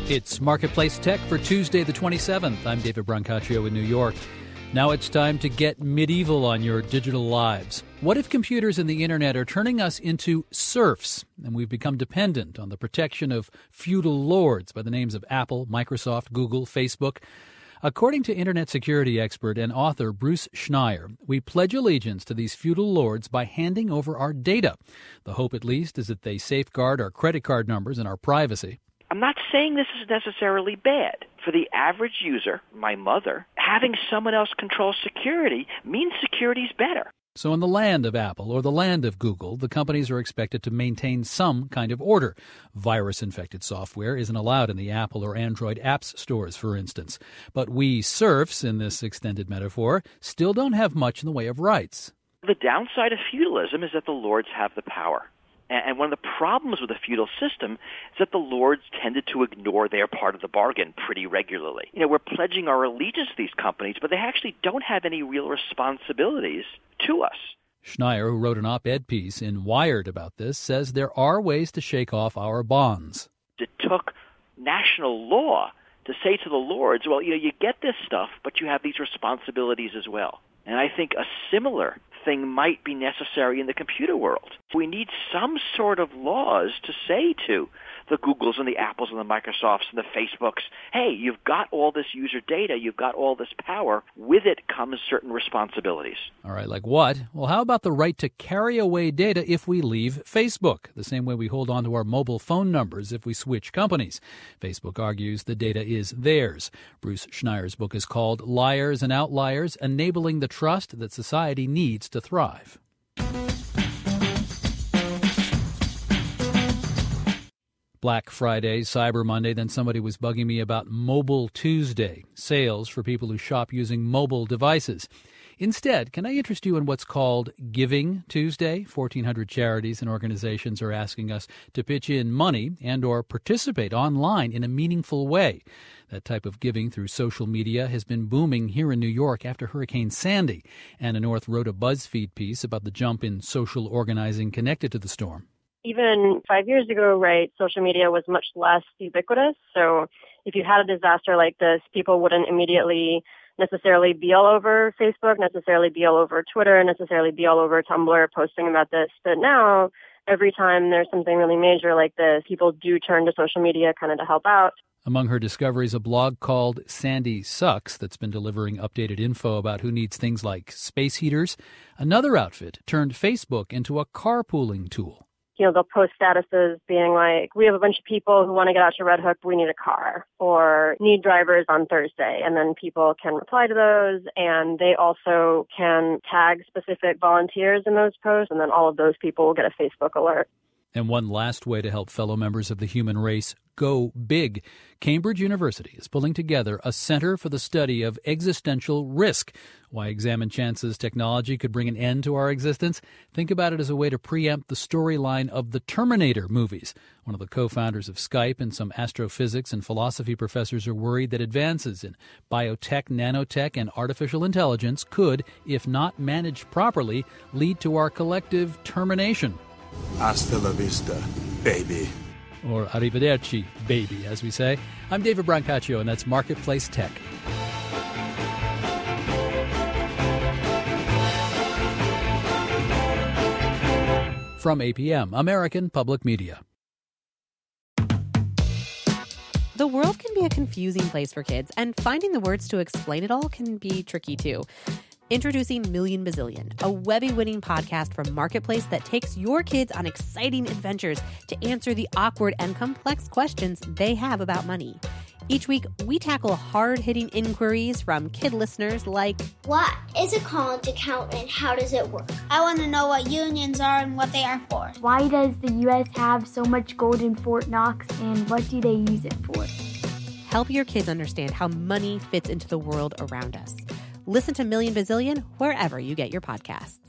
It's Marketplace Tech for Tuesday the 27th. I'm David Brancaccio in New York. Now it's time to get medieval on your digital lives. What if computers and the internet are turning us into serfs, and we've become dependent on the protection of feudal lords by the names of Apple, Microsoft, Google, Facebook? According to internet security expert and author Bruce Schneier, we pledge allegiance to these feudal lords by handing over our data. The hope, at least, is that they safeguard our credit card numbers and our privacy. I'm not saying this is necessarily bad. For the average user, my mother, having someone else control security means security's better. So in the land of Apple or the land of Google, the companies are expected to maintain some kind of order. Virus-infected software isn't allowed in the Apple or Android apps stores, for instance. But we serfs, in this extended metaphor, still don't have much in the way of rights. The downside of feudalism is that the lords have the power. And one of the problems with the feudal system is that the lords tended to ignore their part of the bargain pretty regularly. We're pledging our allegiance to these companies, but they actually don't have any real responsibilities to us. Schneier, who wrote an op-ed piece in Wired about this, says there are ways to shake off our bonds. It took national law to say to the lords, well, you get this stuff, but you have these responsibilities as well. And I think a similar thing might be necessary in the computer world. We need some sort of laws to say to the Googles and the Apples and the Microsofts and the Facebooks, hey, you've got all this user data, you've got all this power. With it comes certain responsibilities. All right, like what? Well, how about the right to carry away data if we leave Facebook, the same way we hold on to our mobile phone numbers if we switch companies? Facebook argues the data is theirs. Bruce Schneier's book is called Liars and Outliers, Enabling the Trust That Society Needs to Thrive. Black Friday, Cyber Monday, then somebody was bugging me about Mobile Tuesday, sales for people who shop using mobile devices. Instead, can I interest you in what's called Giving Tuesday? 1,400 charities and organizations are asking us to pitch in money and or participate online in a meaningful way. That type of giving through social media has been booming here in New York after Hurricane Sandy. Anna North wrote a BuzzFeed piece about the jump in social organizing connected to the storm. Even 5 years ago, right, social media was much less ubiquitous. So if you had a disaster like this, people wouldn't immediately necessarily be all over Facebook, necessarily be all over Twitter, necessarily be all over Tumblr posting about this. But now, every time there's something really major like this, people do turn to social media kind of to help out. Among her discoveries, a blog called Sandy Sucks that's been delivering updated info about who needs things like space heaters. Another outfit turned Facebook into a carpooling tool. They'll post statuses being like, we have a bunch of people who want to get out to Red Hook, but we need a car, or need drivers on Thursday. And then people can reply to those, and they also can tag specific volunteers in those posts, and then all of those people will get a Facebook alert. And one last way to help fellow members of the human race go big. Cambridge University is pulling together a Center for the Study of Existential Risk. Why examine chances technology could bring an end to our existence? Think about it as a way to preempt the storyline of the Terminator movies. One of the co-founders of Skype and some astrophysics and philosophy professors are worried that advances in biotech, nanotech, and artificial intelligence could, if not managed properly, lead to our collective termination. Hasta la vista, baby. Or arrivederci, baby, as we say. I'm David Brancaccio, and that's Marketplace Tech. From APM, American Public Media. The world can be a confusing place for kids, and finding the words to explain it all can be tricky, too. Introducing Million Bazillion, a Webby-winning podcast from Marketplace that takes your kids on exciting adventures to answer the awkward and complex questions they have about money. Each week, we tackle hard-hitting inquiries from kid listeners like, what is a college account and how does it work? I want to know what unions are and what they are for. Why does the U.S. have so much gold in Fort Knox, and what do they use it for? Help your kids understand how money fits into the world around us. Listen to Million Bazillion wherever you get your podcasts.